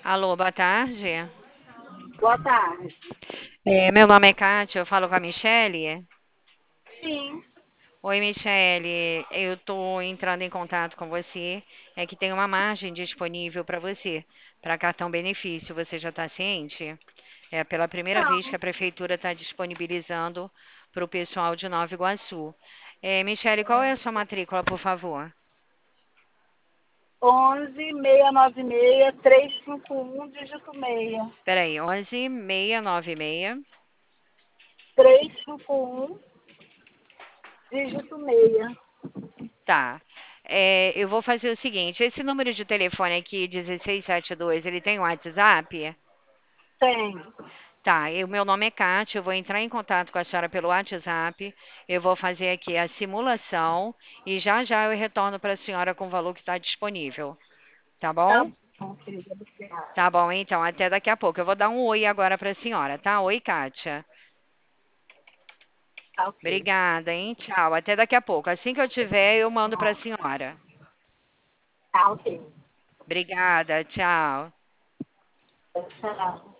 Alô, boa tarde. Boa tarde. Meu nome é Kátia, eu falo com a Michele. Sim. Oi, Michele, eu estou entrando em contato com você. É que tem uma margem disponível para você, para cartão benefício. Você já está ciente? É pela primeira vez que Não. a prefeitura está disponibilizando para o pessoal de Nova Iguaçu. Michele, qual é a sua matrícula, por favor? 11 696 351 dígito 6. Peraí, 11 696. 351 dígito 6. Tá. Eu vou fazer o seguinte, esse número de telefone aqui, 1672, ele tem WhatsApp? Tem. Tá, meu nome é Kátia, eu vou entrar em contato com a senhora pelo WhatsApp, eu vou fazer aqui a simulação e já já eu retorno para a senhora com o valor que está disponível, tá Tá bom? bom, querida. Obrigada. Tá bom, então, até daqui a pouco. Eu vou dar um oi agora para a senhora, tá? Oi, Kátia. Tá ok. Obrigada, hein? Tchau, até daqui a pouco. Assim que eu tiver, eu mando para a senhora. Tá ok. Obrigada, tchau. Tchau.